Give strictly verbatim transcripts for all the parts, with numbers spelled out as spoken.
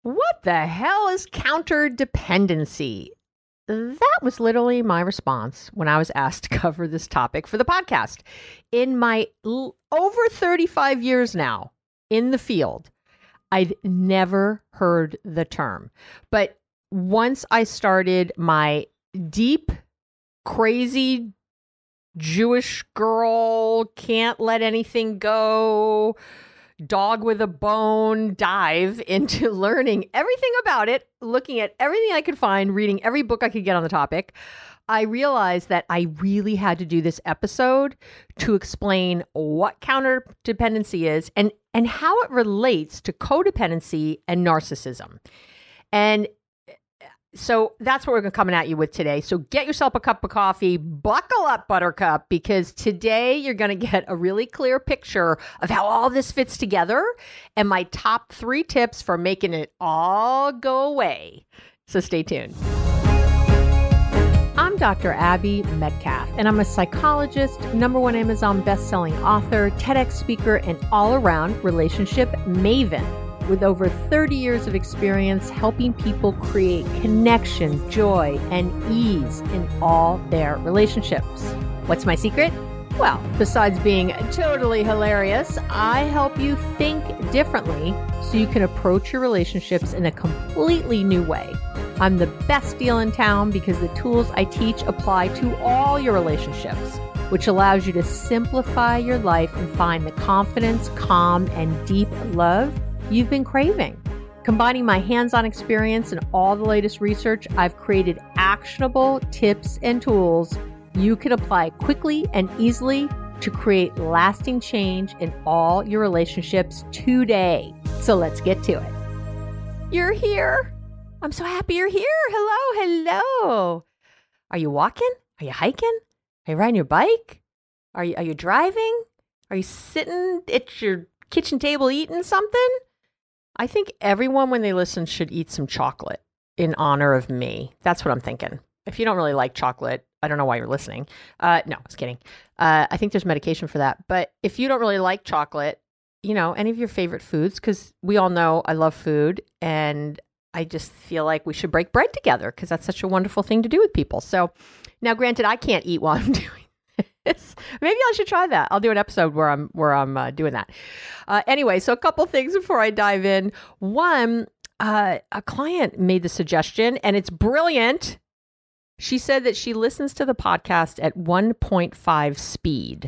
What the hell is counterdependency? That was literally my response when I was asked to cover this topic for the podcast. In my l- over thirty-five years now in the field, I'd never heard the term. But once I started my deep, crazy Jewish girl, can't let anything go, dog with a bone dive into learning everything about it, looking at everything I could find, reading every book I could get on the topic, I realized that I really had to do this episode to explain what counterdependency is and, and how it relates to codependency and narcissism. And so that's what we're coming at you with today. So get yourself a cup of coffee, buckle up, Buttercup, because today you're going to get a really clear picture of how all this fits together and my top three tips for making it all go away. So stay tuned. I'm Doctor Abby Metcalf, and I'm a psychologist, number one Amazon best-selling author, TEDx speaker, and all-around relationship maven, with over thirty years of experience helping people create connection, joy, and ease in all their relationships. What's my secret? Well, besides being totally hilarious, I help you think differently so you can approach your relationships in a completely new way. I'm the best deal in town because the tools I teach apply to all your relationships, which allows you to simplify your life and find the confidence, calm, and deep love you've been craving. Combining my hands-on experience and all the latest research, I've created actionable tips and tools you can apply quickly and easily to create lasting change in all your relationships today. So let's get to it. You're here. I'm so happy you're here. Hello, hello. Are you walking? Are you hiking? Are you riding your bike? Are you, are you driving? Are you sitting at your kitchen table eating something? I think everyone, when they listen, should eat some chocolate in honor of me. That's what I'm thinking. If you don't really like chocolate, I don't know why you're listening. Uh, no, I was kidding. Uh, I think there's medication for that. But if you don't really like chocolate, you know, any of your favorite foods, because we all know I love food, and I just feel like we should break bread together because that's such a wonderful thing to do with people. So now, granted, I can't eat while I'm doing this. Maybe I should try that. I'll do an episode where I'm where I'm uh, doing that. Uh, anyway, so a couple things before I dive in. One, uh, a client made the suggestion, and it's brilliant. She said that she listens to the podcast at one point five speed,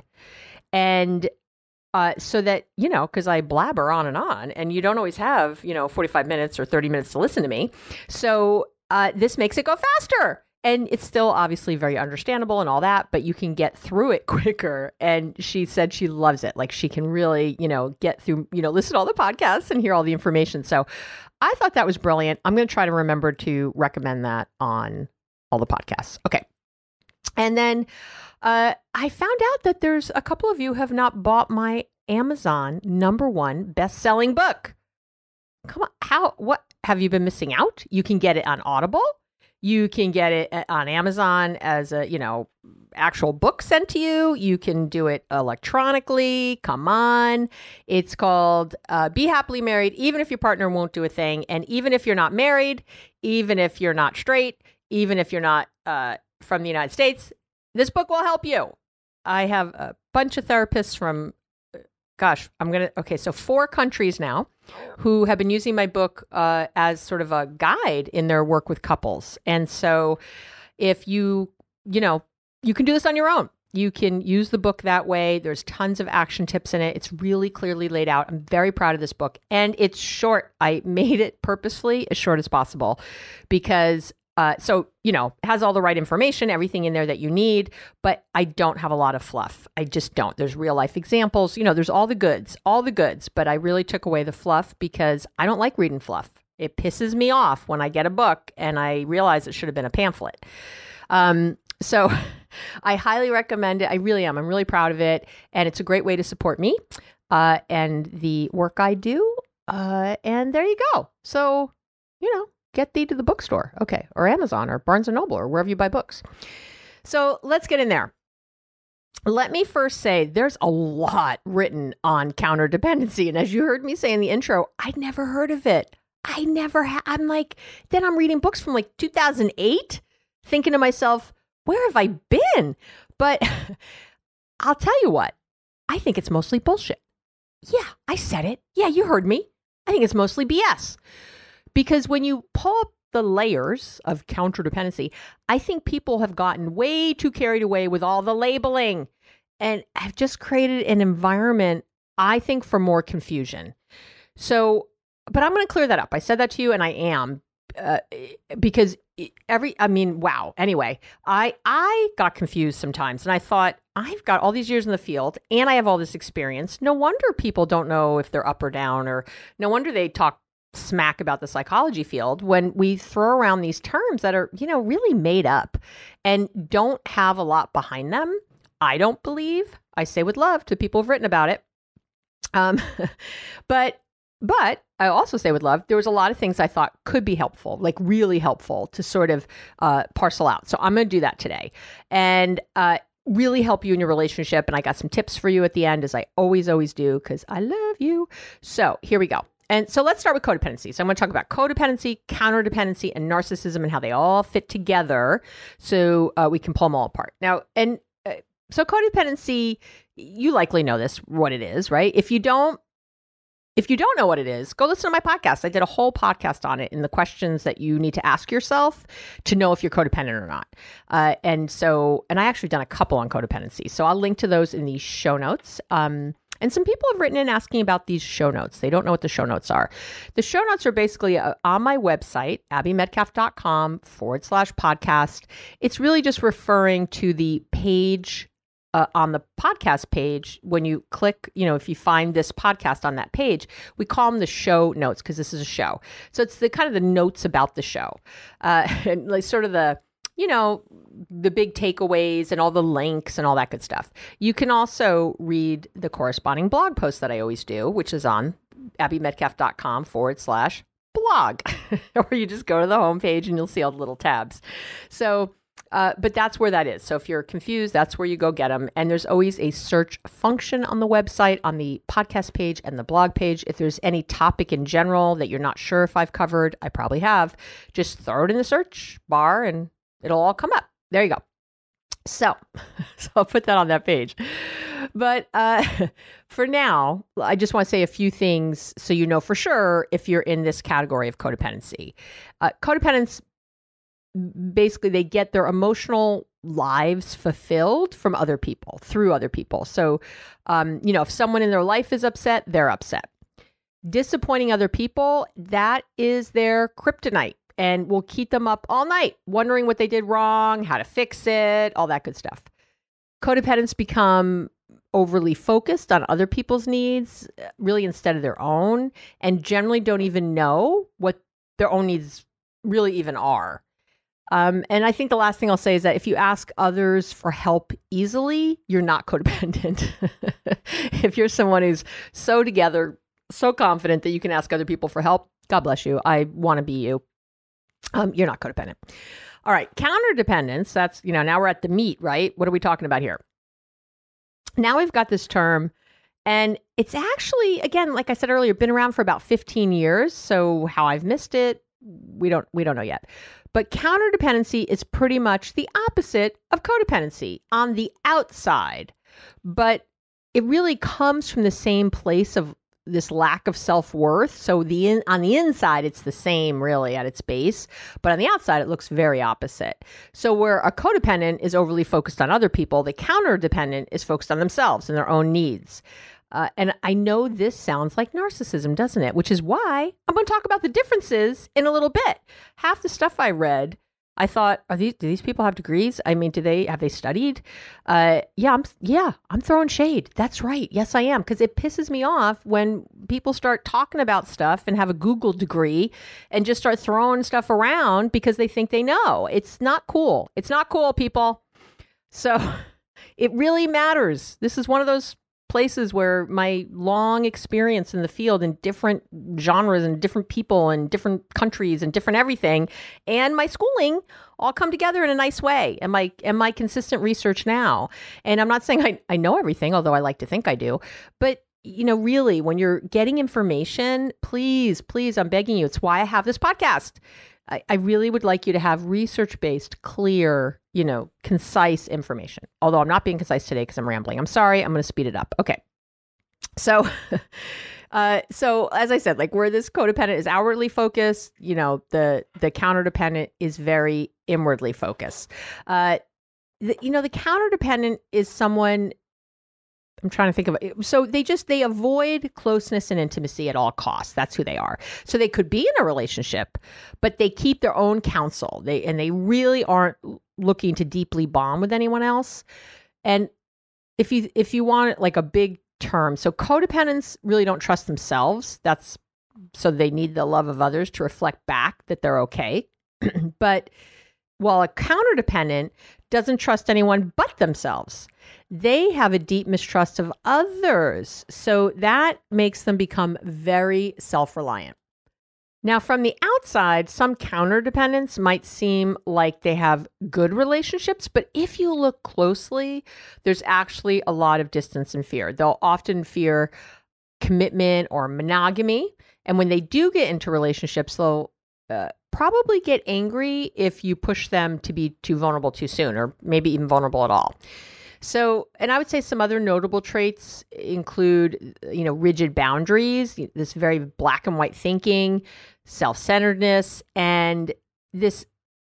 and uh, so that, you know, because I blabber on and on, and you don't always have, you know, forty-five minutes or thirty minutes to listen to me. So uh, this makes it go faster. And it's still obviously very understandable and all that, but you can get through it quicker. And she said she loves it. Like she can really, you know, get through, you know, listen to all the podcasts and hear all the information. So I thought that was brilliant. I'm going to try to remember to recommend that on all the podcasts. Okay. And then uh, I found out that there's a couple of you have not bought my Amazon number one best-selling book. Come on. How, what, have you been missing out? You can get it on Audible. You can get it on Amazon as a, you know, actual book sent to you. You can do it electronically. Come on. It's called uh, Be Happily Married, even if your partner won't do a thing. And even if you're not married, even if you're not straight, even if you're not uh, from the United States, this book will help you. I have a bunch of therapists from, gosh, I'm going to, okay, so four countries now who have been using my book uh, as sort of a guide in their work with couples. And so if you, you know, you can do this on your own. You can use the book that way. There's tons of action tips in it. It's really clearly laid out. I'm very proud of this book. And it's short. I made it purposefully as short as possible because Uh, so, you know, it has all the right information, everything in there that you need, but I don't have a lot of fluff. I just don't. There's real life examples, you know, there's all the goods, all the goods, but I really took away the fluff because I don't like reading fluff. It pisses me off when I get a book and I realize it should have been a pamphlet. Um, so I highly recommend it. I really am. I'm really proud of it. And it's a great way to support me uh, and the work I do. Uh, and there you go. So, you know, get thee to the bookstore. Okay. Or Amazon or Barnes and Noble or wherever you buy books. So let's get in there. Let me first say there's a lot written on counterdependency. And as you heard me say in the intro, I'd never heard of it. I never ha- I'm like, then I'm reading books from like two thousand eight, thinking to myself, where have I been? But I'll tell you what, I think it's mostly bullshit. Yeah, I said it. Yeah, you heard me. I think it's mostly B S. Because when you pull up the layers of counterdependency, I think people have gotten way too carried away with all the labeling and have just created an environment, I think, for more confusion. So, but I'm going to clear that up. I said that to you, and I am, uh, because every, I mean, wow. Anyway, I I got confused sometimes, and I thought, I've got all these years in the field, and I have all this experience. No wonder people don't know if they're up or down, or no wonder they talk smack about the psychology field when we throw around these terms that are, you know, really made up and don't have a lot behind them. I don't believe. I say with love to people who've written about it. Um, but, but I also say with love, there was a lot of things I thought could be helpful, like really helpful to sort of uh, parcel out. So I'm going to do that today and uh, really help you in your relationship. And I got some tips for you at the end, as I always, always do, because I love you. So here we go. And so let's start with codependency. So I'm going to talk about codependency, counterdependency, and narcissism and how they all fit together so uh, we can pull them all apart. Now, and uh, so codependency, you likely know this, what it is, right? If you don't, if you don't know what it is, go listen to my podcast. I did a whole podcast on it and the questions that you need to ask yourself to know if you're codependent or not. Uh, and so, and I actually done a couple on codependency. So I'll link to those in the show notes. Um, And some people have written in asking about these show notes. They don't know what the show notes are. The show notes are basically uh, on my website, abbymedcalf.com forward slash podcast. It's really just referring to the page uh, on the podcast page. When you click, you know, if you find this podcast on that page, we call them the show notes because this is a show. So it's the kind of the notes about the show, uh, and like sort of the, you know, the big takeaways and all the links and all that good stuff. You can also read the corresponding blog post that I always do, which is on abbymedcalf.com forward slash blog, or you just go to the homepage and you'll see all the little tabs. So, uh, but that's where that is. So if you're confused, that's where you go get them. And there's always a search function on the website, on the podcast page and the blog page. If there's any topic in general that you're not sure if I've covered, I probably have, just throw it in the search bar and it'll all come up. There you go. So, so I'll put that on that page. But uh, for now, I just want to say a few things so you know for sure if you're in this category of codependency. Uh, codependents, basically, they get their emotional lives fulfilled from other people, through other people. So, um, you know, if someone in their life is upset, they're upset. Disappointing other people, that is their kryptonite. And will keep them up all night, wondering what they did wrong, how to fix it, all that good stuff. Codependents become overly focused on other people's needs, really instead of their own, and generally don't even know what their own needs really even are. Um, and I think the last thing I'll say is that if you ask others for help easily, you're not codependent. If you're someone who's so together, so confident that you can ask other people for help, God bless you. I want to be you. Um, you're not codependent. All right. Counterdependence. That's, you know, now we're at the meat, right? What are we talking about here? Now we've got this term, and it's actually, again, like I said earlier, been around for about fifteen years. So how I've missed it, we don't, we don't know yet. But counterdependency is pretty much the opposite of codependency on the outside, but it really comes from the same place of this lack of self-worth. So the in, on the inside, it's the same really at its base, but on the outside, it looks very opposite. So where a codependent is overly focused on other people, the counterdependent is focused on themselves and their own needs. Uh, and I know this sounds like narcissism, doesn't it? Which is why I'm going to talk about the differences in a little bit. Half the stuff I read, I thought, are these, do these people have degrees? I mean, do they, have they studied? Uh, yeah, I'm, yeah, I'm throwing shade. That's right. Yes, I am. Because it pisses me off when people start talking about stuff and have a Google degree and just start throwing stuff around because they think they know. It's not cool. It's not cool, people. So it really matters. This is one of those places where my long experience in the field in different genres and different people and different countries and different everything and my schooling all come together in a nice way and my and my consistent research now. And I'm not saying I, I know everything, although I like to think I do, but you know, really, when you're getting information, please, please, I'm begging you. It's why I have this podcast. I, I really would like you to have research-based, clear, you know, concise information. Although I'm not being concise today because I'm rambling. I'm sorry. I'm going to speed it up. Okay. So, uh, so as I said, like where this codependent is outwardly focused, you know, the the counterdependent is very inwardly focused. Uh, the, you know, the counterdependent is someone. I'm trying to think of it. So they just, they avoid closeness and intimacy at all costs. That's who they are. So they could be in a relationship, but they keep their own counsel. They, and they really aren't looking to deeply bond with anyone else. And if you, if you want like a big term, so codependents really don't trust themselves. That's, so they need the love of others to reflect back that they're okay. But while a counterdependent doesn't trust anyone but themselves, they have a deep mistrust of others. So that makes them become very self-reliant. Now, from the outside, some counterdependents might seem like they have good relationships, but if you look closely, there's actually a lot of distance and fear. They'll often fear commitment or monogamy. And when they do get into relationships, they'll uh, probably get angry if you push them to be too vulnerable too soon, or maybe even vulnerable at all. So, and I would say some other notable traits include, you know, rigid boundaries, this very black and white thinking, self-centeredness, and this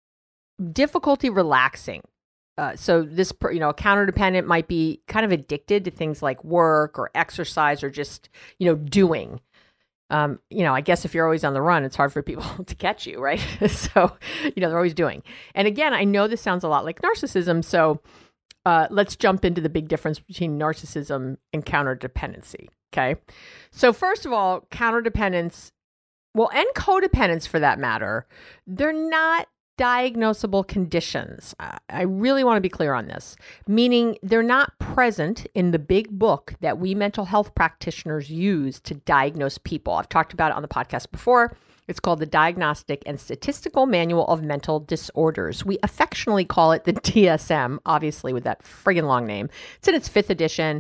difficulty relaxing. Uh, so this, you know, a counterdependent might be kind of addicted to things like work or exercise or just, you know, doing. Um, you know, I guess if you're always on the run, it's hard for people to catch you, right? So, you know, they're always doing. And again, I know this sounds a lot like narcissism. So uh, let's jump into the big difference between narcissism and counterdependency. Okay. So first of all, counterdependence, well, and codependence for that matter, they're not diagnosable conditions. I really want to be clear on this, meaning they're not present in the big book that we mental health practitioners use to diagnose people. I've talked about it on the podcast before. It's called the Diagnostic and Statistical Manual of Mental Disorders. We affectionately call it the D S M, obviously with that friggin' long name. It's in its fifth edition.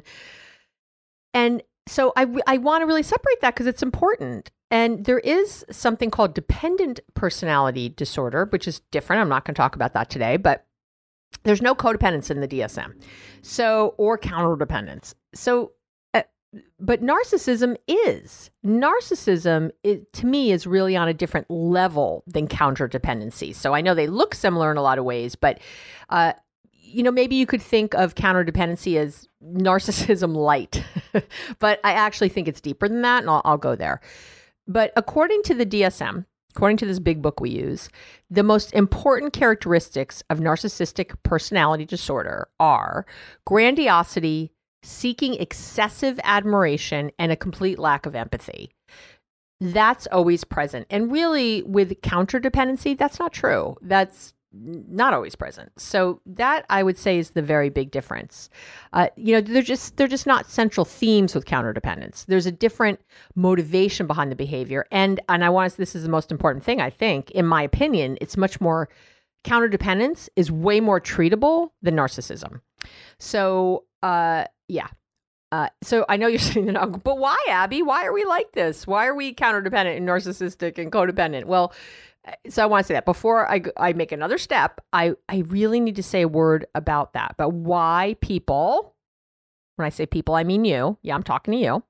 And so I, I want to really separate that because it's important. And there is something called dependent personality disorder, which is different. I'm not going to talk about that today, but there's no codependence in the D S M. So, or counterdependence. So, uh, but narcissism is. Narcissism, it, to me, is really on a different level than counterdependency. So I know they look similar in a lot of ways, but, uh, you know, maybe you could think of counterdependency as narcissism light, but I actually think it's deeper than that, and I'll, I'll go there. But according to the D S M, according to this big book we use, the most important characteristics of narcissistic personality disorder are grandiosity, seeking excessive admiration, and a complete lack of empathy. That's always present. And really, with counterdependency, that's not true. That's not always present. So that, I would say, is the very big difference. Uh, you know, they're just they're just not central themes with counterdependence. There's a different motivation behind the behavior, and and I want to. This is the most important thing, I think, in my opinion. It's much more counterdependence is way more treatable than narcissism. So, uh, yeah. Uh, so I know you're saying, but why, Abby? Why are we like this? Why are we counterdependent and narcissistic and codependent? Well, so I want to say that before I, I make another step, I, I really need to say a word about that. But why people, when I say people, I mean you. Yeah, I'm talking to you.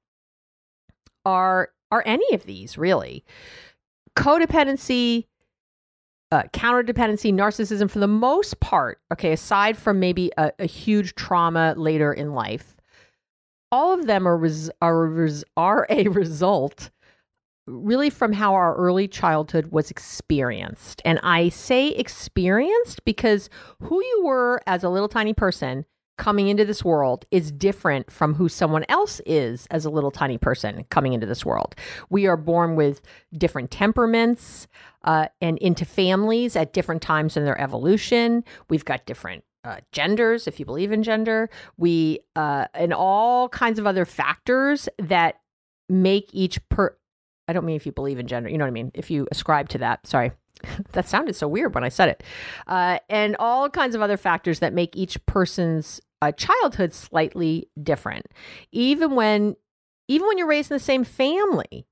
Are, are any of these really? Codependency, uh, counterdependency, narcissism, for the most part, okay, aside from maybe a, a huge trauma later in life, all of them are, res, are, res, are a result really from how our early childhood was experienced. And I say experienced because who you were as a little tiny person coming into this world is different from who someone else is as a little tiny person coming into this world. We are born with different temperaments uh, and into families at different times in their evolution. We've got different Uh, genders, if you believe in gender, we, uh, and all kinds of other factors that make each per, I don't mean if you believe in gender, you know what I mean? If you ascribe to that, sorry, that sounded so weird when I said it. Uh, and all kinds of other factors that make each person's uh, childhood slightly different. Even when even when you're raised in the same family.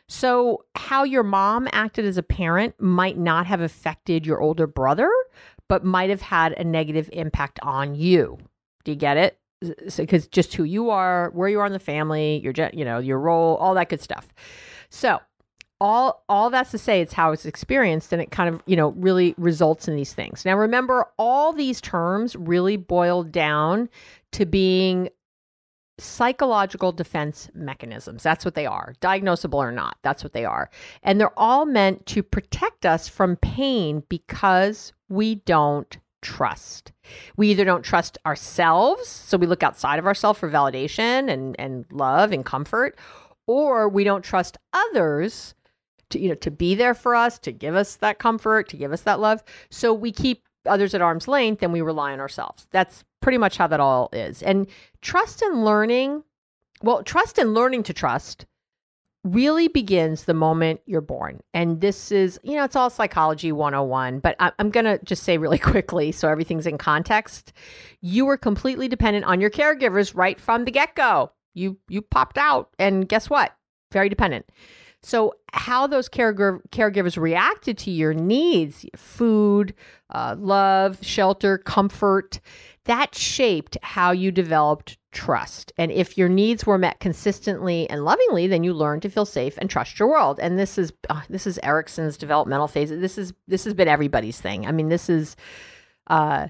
So how your mom acted as a parent might not have affected your older brother, but might have had a negative impact on you. Do you get it? Because so, just who you are, where you are in the family, your, you know, your role, all that good stuff. So all, all that's to say, it's how it's experienced, and it kind of, you know, really results in these things. Now, remember, all these terms really boil down to being psychological defense mechanisms. That's what they are. Diagnosable or not, that's what they are. And they're all meant to protect us from pain because we don't trust. We either don't trust ourselves, so we look outside of ourselves for validation and, and love and comfort, or we don't trust others to, you know, to be there for us, to give us that comfort, to give us that love. So we keep others at arm's length and we rely on ourselves. That's pretty much how that all is. And trust and learning, well, trust and learning to trust really begins the moment you're born. And this is, you know, it's all psychology one oh one, but I, I'm going to just say really quickly so everything's in context. You were completely dependent on your caregivers right from the get-go. You you popped out, and guess what? Very dependent. So how those caregiver, caregivers reacted to your needs, food, uh, love, shelter, comfort, that shaped how you developed trust. And if your needs were met consistently and lovingly, then you learn to feel safe and trust your world. And this is uh, this is Erikson's developmental phase. This is this has been everybody's thing. I mean, this is uh,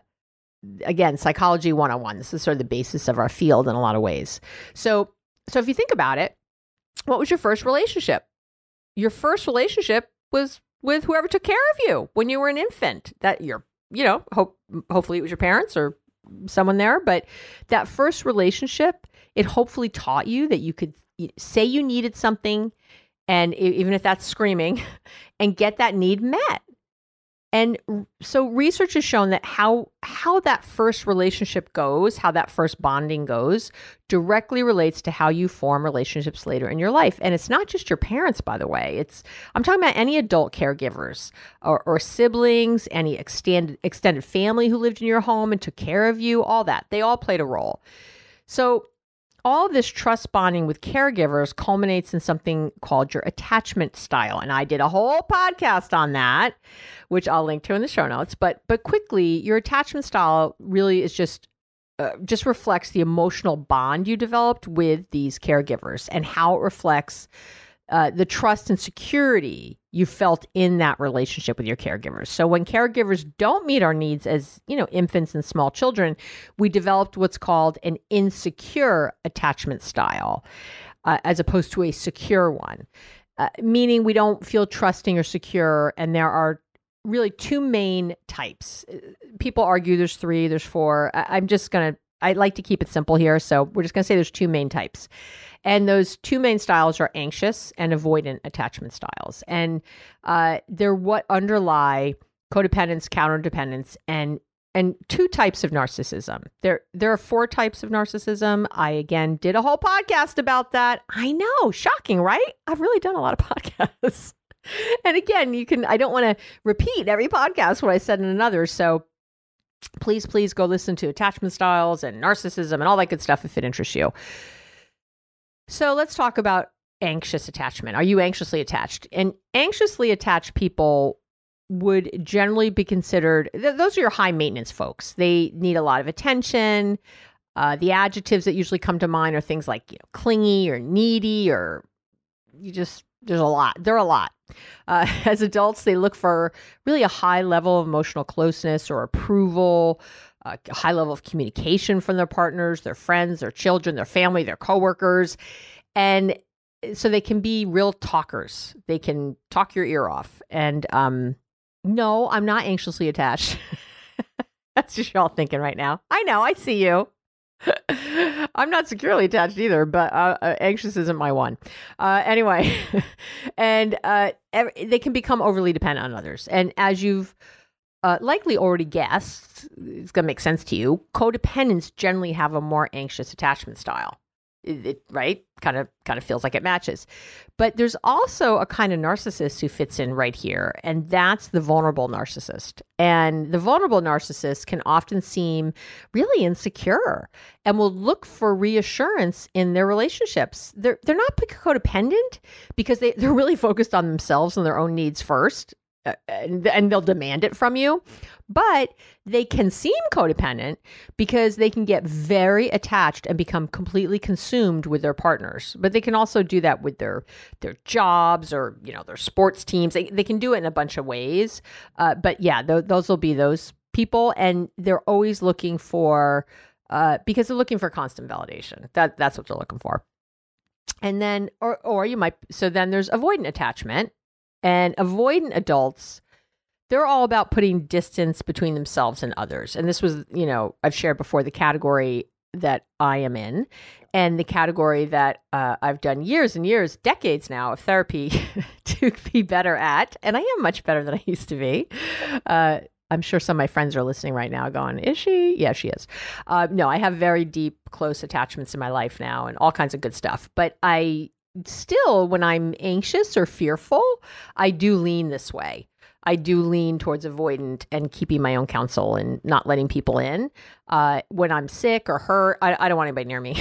again psychology one oh one. This is sort of the basis of our field in a lot of ways. So so if you think about it, what was your first relationship? Your first relationship was with whoever took care of you when you were an infant. That you're, you know, hope hopefully it was your parents or someone there, but that first relationship, it hopefully taught you that you could say you needed something, and even if that's screaming, and get that need met. And so research has shown that how how that first relationship goes, how that first bonding goes, directly relates to how you form relationships later in your life. And it's not just your parents, by the way. It's I'm talking about any adult caregivers or, or siblings, any extended extended family who lived in your home and took care of you, all that. They all played a role. So all of this trust bonding with caregivers culminates in something called your attachment style. And I did a whole podcast on that, which I'll link to in the show notes. But but quickly, your attachment style really is just uh, just reflects the emotional bond you developed with these caregivers and how it reflects uh, the trust and security you felt in that relationship with your caregivers. So when caregivers don't meet our needs as, you know, infants and small children, we developed what's called an insecure attachment style, uh, as opposed to a secure one, uh, meaning we don't feel trusting or secure. And there are really two main types. People argue there's three, there's four. I- I'm just going to, I like to keep it simple here. So we're just going to say there's two main types. And those two main styles are anxious and avoidant attachment styles. And uh, they're what underlie codependence, counterdependence, and and two types of narcissism. There, there are four types of narcissism. I, again, did a whole podcast about that. I know, shocking, right? I've really done a lot of podcasts. And again, you can, I don't want to repeat every podcast what I said in another. So please, please go listen to attachment styles and narcissism and all that good stuff if it interests you. So let's talk about anxious attachment. Are you anxiously attached? And anxiously attached people would generally be considered, th- those are your high maintenance folks. They need a lot of attention. Uh, the adjectives that usually come to mind are things like, you know, clingy or needy, or you just, there's a lot. They're a lot. Uh, as adults, they look for really a high level of emotional closeness or approval, a high level of communication from their partners, their friends, their children, their family, their coworkers. And so they can be real talkers. They can talk your ear off. And um, no, I'm not anxiously attached. That's just y'all thinking right now. I know, I see you. I'm not securely attached either, but uh, uh, anxious isn't my one. Uh, anyway, and uh, every, they can become overly dependent on others. And as you've uh, likely already guessed, it's going to make sense to you, codependents generally have a more anxious attachment style, it, it, right? kind of kind of feels like it matches. But there's also a kind of narcissist who fits in right here, and that's the vulnerable narcissist. And the vulnerable narcissist can often seem really insecure and will look for reassurance in their relationships. They're they're not codependent because they, they're really focused on themselves and their own needs first. Uh, and, and they'll demand it from you, but they can seem codependent because they can get very attached and become completely consumed with their partners. But they can also do that with their their jobs or, you know, their sports teams. They they can do it in a bunch of ways. Uh, but yeah, th- those will be those people, and they're always looking for uh, because they're looking for constant validation. That that's what they're looking for. And then, or or you might. So then there's avoidant attachment. And avoidant adults, they're all about putting distance between themselves and others. And this was, you know, I've shared before the category that I am in and the category that uh, I've done years and years, decades now of therapy to be better at. And I am much better than I used to be. Uh, I'm sure some of my friends are listening right now going, is she? Yeah, she is. Uh, no, I have very deep, close attachments in my life now and all kinds of good stuff. But I... Still, when I'm anxious or fearful, I do lean this way. I do lean towards avoidant and keeping my own counsel and not letting people in. Uh, when I'm sick or hurt, I, I don't want anybody near me.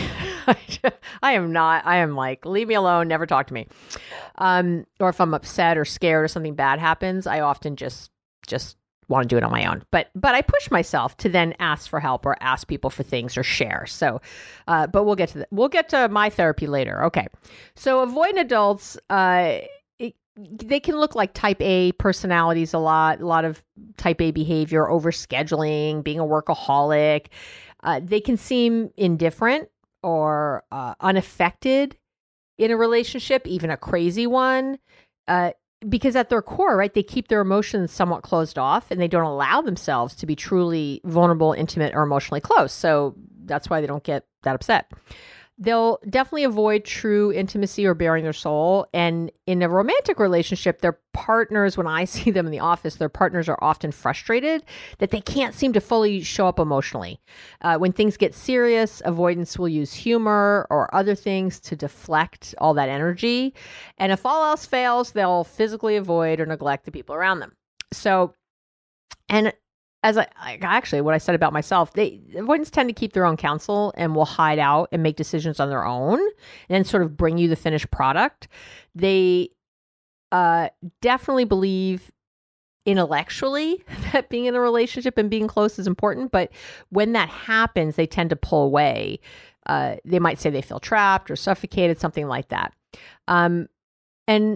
I am not. I am like, leave me alone, never talk to me. Um, or if I'm upset or scared or something bad happens, I often just just want to do it on my own. But but I push myself to then ask for help or ask people for things or share. So, uh, but we'll get to the, we'll get to my therapy later. Okay. So avoidant adults, uh, it, they can look like type A personalities a lot, a lot of type A behavior, overscheduling, being a workaholic. Uh, they can seem indifferent or uh, unaffected in a relationship, even a crazy one. Uh, Because at their core, right, they keep their emotions somewhat closed off and they don't allow themselves to be truly vulnerable, intimate, or emotionally close. So that's why they don't get that upset. They'll definitely avoid true intimacy or bearing their soul. And in a romantic relationship, their partners, when I see them in the office, their partners are often frustrated that they can't seem to fully show up emotionally. Uh, when things get serious, avoidance will use humor or other things to deflect all that energy. And if all else fails, they'll physically avoid or neglect the people around them. So, and As I, I actually, what I said about myself, they avoidants tend to keep their own counsel and will hide out and make decisions on their own and then sort of bring you the finished product. They uh, definitely believe intellectually that being in a relationship and being close is important. But when that happens, they tend to pull away. Uh, they might say they feel trapped or suffocated, something like that. Um, and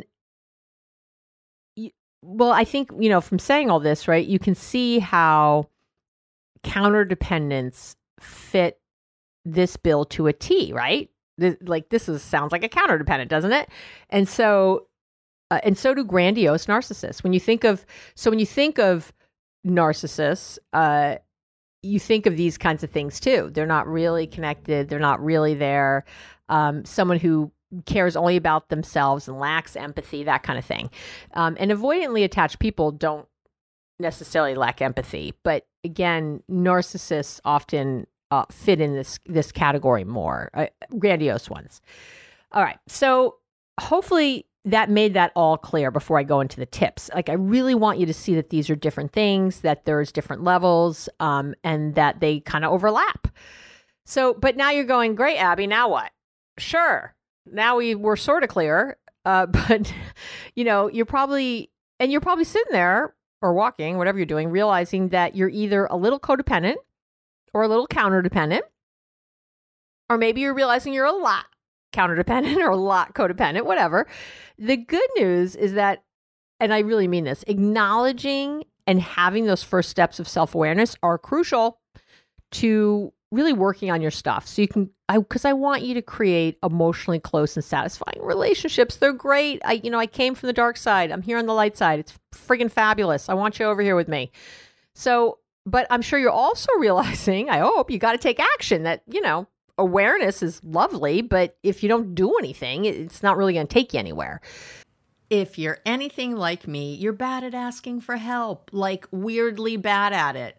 Well, I think, you know, from saying all this, right, you can see how counterdependence fit this bill to a T, right? This, like this is sounds like a counterdependent, doesn't it? And so, uh, and so do grandiose narcissists. When you think of, so when you think of narcissists, uh, you think of these kinds of things too. They're not really connected. They're not really there. Um, someone who cares only about themselves and lacks empathy, that kind of thing. Um, and avoidantly attached people don't necessarily lack empathy. But again, narcissists often uh, fit in this this category more, uh, grandiose ones. All right. So hopefully that made that all clear before I go into the tips. Like, I really want you to see that these are different things, that there's different levels, um, and that they kind of overlap. So, but now you're going, great, Abby, now what? Sure. Now we were sort of clear, uh, but, you know, you're probably, and you're probably sitting there or walking, whatever you're doing, realizing that you're either a little codependent or a little counterdependent, or maybe you're realizing you're a lot counterdependent or a lot codependent, whatever. The good news is that, and I really mean this, acknowledging and having those first steps of self-awareness are crucial to really working on your stuff. So you can, I, cause I want you to create emotionally close and satisfying relationships. They're great. I, you know, I came from the dark side. I'm here on the light side. It's friggin' fabulous. I want you over here with me. So, but I'm sure you're also realizing, I hope, you got to take action. That, you know, awareness is lovely, but if you don't do anything, it's not really going to take you anywhere. If you're anything like me, you're bad at asking for help, like weirdly bad at it.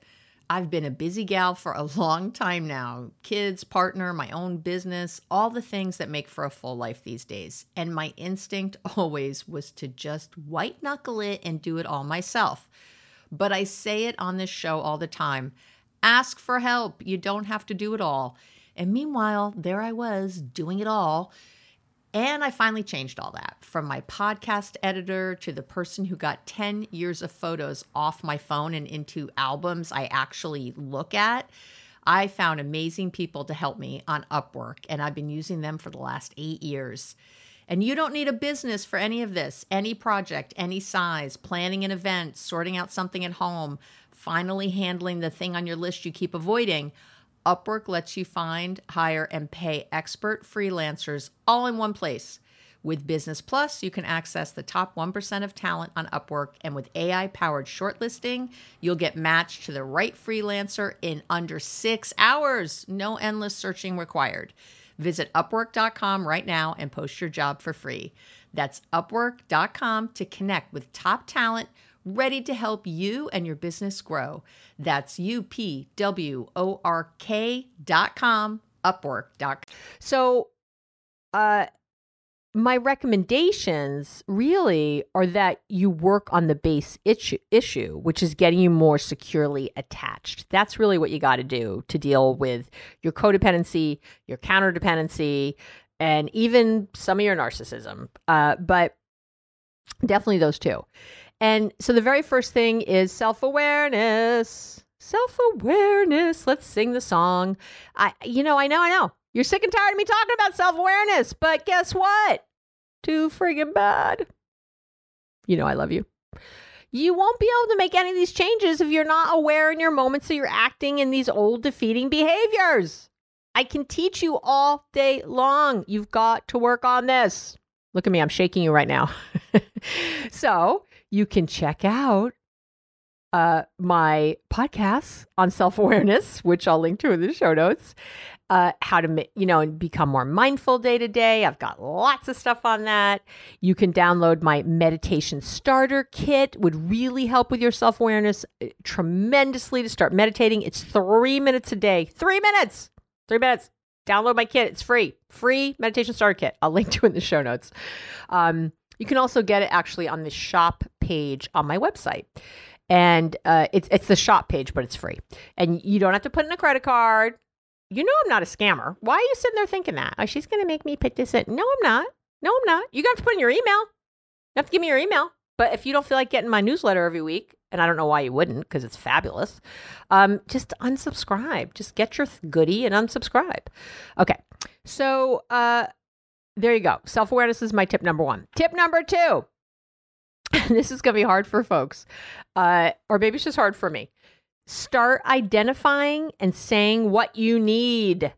I've been a busy gal for a long time now. Kids, partner, my own business, all the things that make for a full life these days. And my instinct always was to just white knuckle it and do it all myself. But I say it on this show all the time. Ask for help. You don't have to do it all. And meanwhile, there I was doing it all. And I finally changed all that, from my podcast editor to the person who got ten years of photos off my phone and into albums I actually look at. I found amazing people to help me on Upwork, and I've been using them for the last eight years. And you don't need a business for any of this, any project, any size, planning an event, sorting out something at home, finally handling the thing on your list you keep avoiding. Upwork lets you find, hire, and pay expert freelancers all in one place. With Business Plus, you can access the top one percent of talent on Upwork, and with A I-powered shortlisting, you'll get matched to the right freelancer in under six hours. No endless searching required. Visit upwork dot com right now and post your job for free. That's upwork dot com to connect with top talent ready to help you and your business grow. That's U P W O R K dot com, upwork dot com. So, uh, my recommendations really are that you work on the base issue, issue, which is getting you more securely attached. That's really what you got to do to deal with your codependency, your counterdependency, and even some of your narcissism. Uh, but definitely those two. And so the very first thing is self-awareness. Self-awareness. Let's sing the song. I, you know, I know, I know. You're sick and tired of me talking about self-awareness, but guess what? Too friggin' bad. You know I love you. You won't be able to make any of these changes if you're not aware in your moments that you're acting in these old defeating behaviors. I can teach you all day long. You've got to work on this. Look at me. I'm shaking you right now. So you can check out uh, my podcasts on self-awareness, which I'll link to in the show notes. Uh, how to, you know, and become more mindful day to day. I've got lots of stuff on that. You can download my meditation starter kit. Would really help with your self-awareness tremendously to start meditating. It's three minutes a day. Three minutes. Three minutes. Download my kit. It's free. Free meditation starter kit. I'll link to it in the show notes. Um, you can also get it actually on the shop page on my website. And uh, it's it's the shop page, but it's free. And you don't have to put in a credit card. You know I'm not a scammer. Why are you sitting there thinking that? Oh, she's going to make me put this in. No, I'm not. No, I'm not. You're going to have to put in your email. You have to give me your email. But if you don't feel like getting my newsletter every week, and I don't know why you wouldn't because it's fabulous, um, just unsubscribe. Just get your goodie and unsubscribe. Okay. So uh, there you go. Self-awareness is my tip number one. Tip number two. This is going to be hard for folks. Uh, or maybe it's just hard for me. Start identifying and saying what you need.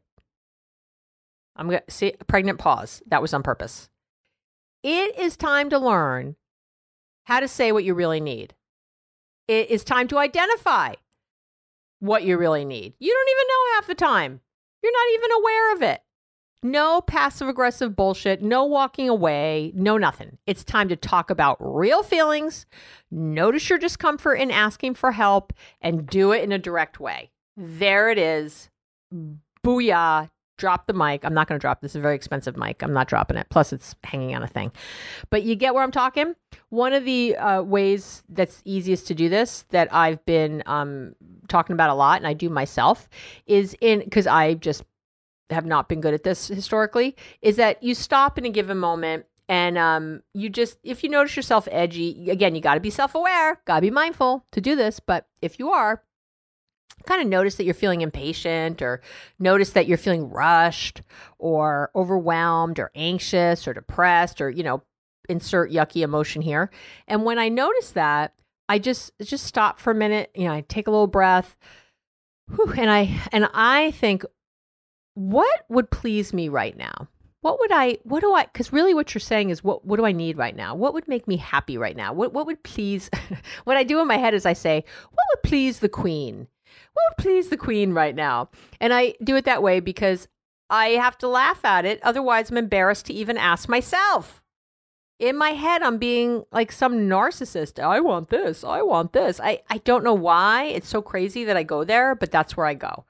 I'm going to see pregnant pause. That was on purpose. It is time to learn how to say what you really need. It is time to identify what you really need. You don't even know half the time. You're not even aware of it. No passive aggressive bullshit, no walking away, no nothing. It's time to talk about real feelings, notice your discomfort in asking for help, and do it in a direct way. There it is. Booyah. Drop the mic. I'm not going to drop this. It's a very expensive mic. I'm not dropping it. Plus, it's hanging on a thing. But you get where I'm talking? One of the uh, ways that's easiest to do this that I've been um, talking about a lot, and I do myself, is in, because I just have not been good at this historically, is that you stop in a given moment and um, you just, if you notice yourself edgy, again, you got to be self-aware, got to be mindful to do this. But if you are, kind of notice that you're feeling impatient or notice that you're feeling rushed or overwhelmed or anxious or depressed or, you know, insert yucky emotion here. And when I notice that, I just, just stop for a minute, you know, I take a little breath whew, and I, and I think, what would please me right now? What would I, what do I, because really what you're saying is, what, what do I need right now? What would make me happy right now? What, what would please, what I do in my head is I say, what would please the queen? What would please the queen right now? And I do it that way because I have to laugh at it. Otherwise, I'm embarrassed to even ask myself. in my head, I'm being like some narcissist. I want this. I want this. I, I don't know why. It's so crazy that I go there, but that's where I go.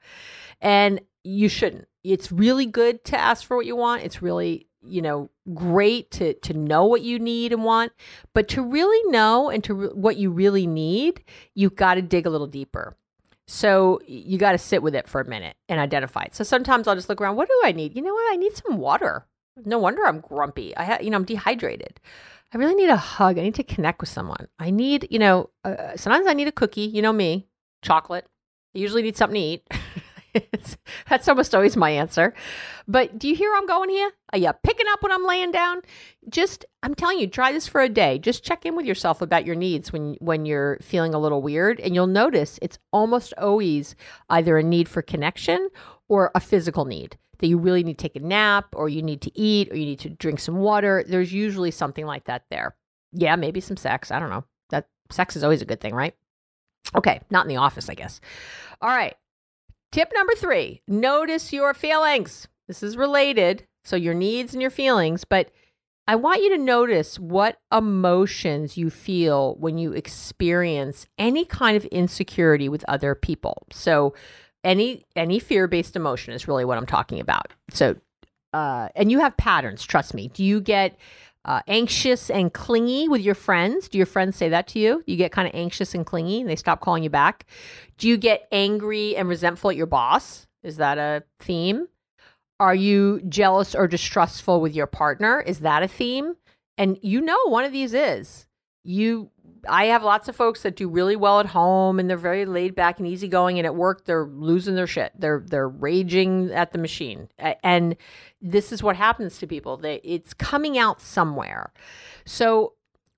And you shouldn't. It's really good to ask for what you want. It's really, you know, great to to know what you need and want. But to really know and to re- what you really need, you've got to dig a little deeper. So you got to sit with it for a minute and identify it. So sometimes I'll just look around. What do I need? You know what? I need some water. No wonder I'm grumpy. I ha- you know, I'm dehydrated. I really need a hug. I need to connect with someone. I need, you know, uh, sometimes I need a cookie. You know me, chocolate. I usually need something to eat. It's, that's almost always my answer. But do you hear where I'm going here? Are you picking up when I'm laying down? Just, I'm telling you, try this for a day. Just check in with yourself about your needs when, when you're feeling a little weird. And you'll notice it's almost always either a need for connection or a physical need that you really need to take a nap, or you need to eat, or you need to drink some water. There's usually something like that there. Yeah, maybe some sex. I don't know. That sex is always a good thing, right? Okay, not in the office, I guess. All right. Tip number three, notice your feelings. This is related, so your needs and your feelings, but I want you to notice what emotions you feel when you experience any kind of insecurity with other people. So any any fear-based emotion is really what I'm talking about. So, uh, and you have patterns, trust me. Do you get uh, anxious and clingy with your friends? Do your friends say that to you? You get kind of anxious and clingy and they stop calling you back? Do you get angry and resentful at your boss? Is that a theme? Are you jealous or distrustful with your partner? Is that a theme? And you know one of these is. You, I have lots of folks that do really well at home and they're very laid back and easygoing, and at work they're losing their shit. They're they're raging at the machine. And this is what happens to people. They, it's coming out somewhere. So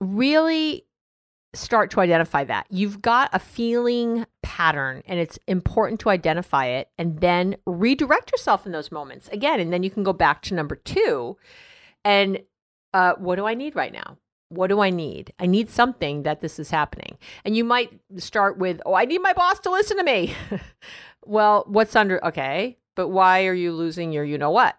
really start to identify that. You've got a feeling pattern, and it's important to identify it and then redirect yourself in those moments again. And then you can go back to number two. And uh, what do I need right now? What do I need? I need something that this is happening. And you might start with, oh, I need my boss to listen to me. Well, what's under, okay, but why are you losing your you know what?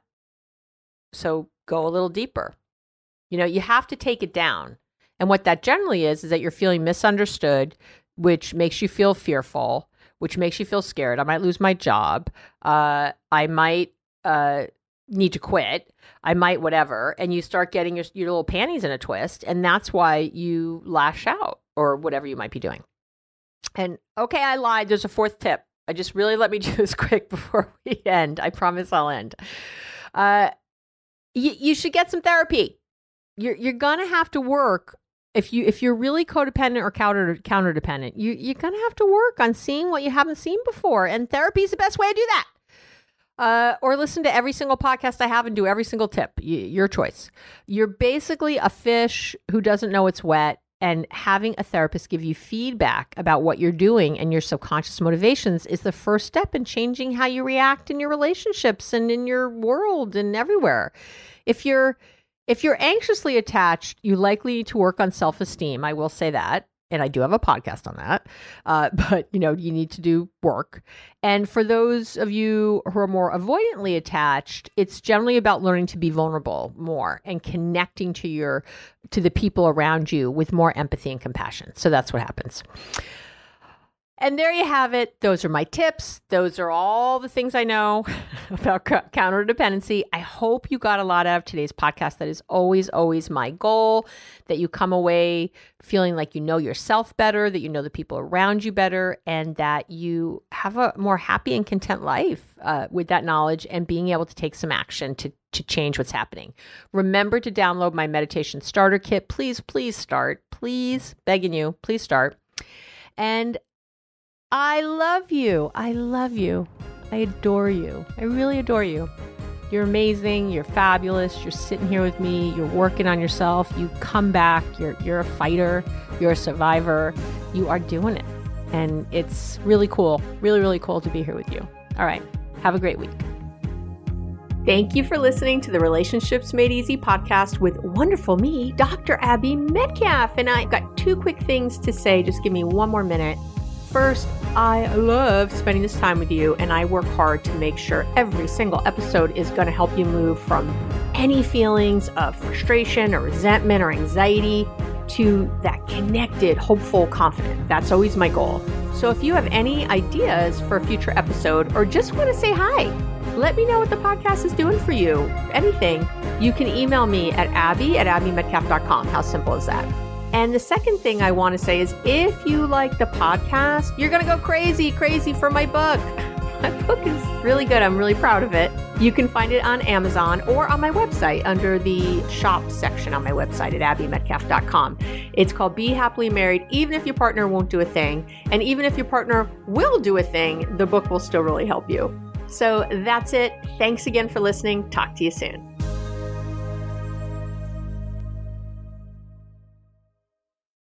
So go a little deeper. You know, you have to take it down. And what that generally is, is that you're feeling misunderstood, which makes you feel fearful, which makes you feel scared. I might lose my job. Uh, I might uh, need to quit. I might whatever. And you start getting your, your little panties in a twist. And that's why you lash out or whatever you might be doing. And okay, I lied. There's a fourth tip. I just really let me do this quick before we end. I promise I'll end. Uh, you, you should get some therapy. You're, you're going to have to work. If you if you're really codependent or counter counter dependent, you you're gonna have to work on seeing what you haven't seen before, and therapy is the best way to do that. Uh, or listen to every single podcast I have and do every single tip. Y- your choice. You're basically a fish who doesn't know it's wet, and having a therapist give you feedback about what you're doing and your subconscious motivations is the first step in changing how you react in your relationships and in your world and everywhere. If you're If you're anxiously attached, you likely need to work on self-esteem. I will say that. And I do have a podcast on that. Uh, but, you know, you need to do work. And for those of you who are more avoidantly attached, it's generally about learning to be vulnerable more and connecting to your, to the people around you with more empathy and compassion. So that's what happens. And there you have it. Those are my tips. Those are all the things I know about c- counterdependency. I hope you got a lot out of today's podcast. That is always, always my goal, that you come away feeling like you know yourself better, that you know the people around you better, and that you have a more happy and content life uh, with that knowledge and being able to take some action to, to change what's happening. Remember to download my meditation starter kit. Please, please start. Please, begging you, please start. And I love you. I love you. I adore you. I really adore you. You're amazing. You're fabulous. You're sitting here with me. You're working on yourself. You come back. You're you're a fighter. You're a survivor. You are doing it. And it's really cool. Really, really cool to be here with you. All right. Have a great week. Thank you for listening to the Relationships Made Easy podcast with wonderful me, Doctor Abby Metcalf. And I've got two quick things to say. Just give me one more minute. First, I love spending this time with you, and I work hard to make sure every single episode is going to help you move from any feelings of frustration or resentment or anxiety to that connected, hopeful, confident. That's always my goal. So if you have any ideas for a future episode or just want to say hi, let me know what the podcast is doing for you. Anything, you can email me at abby at abby metcalf dot com. How simple is that? And the second thing I want to say is if you like the podcast, you're going to go crazy, crazy for my book. My book is really good. I'm really proud of it. You can find it on Amazon or on my website under the shop section on my website at abby metcalf dot com. It's called Be Happily Married, Even If Your Partner Won't Do a Thing. And even if your partner will do a thing, the book will still really help you. So that's it. Thanks again for listening. Talk to you soon.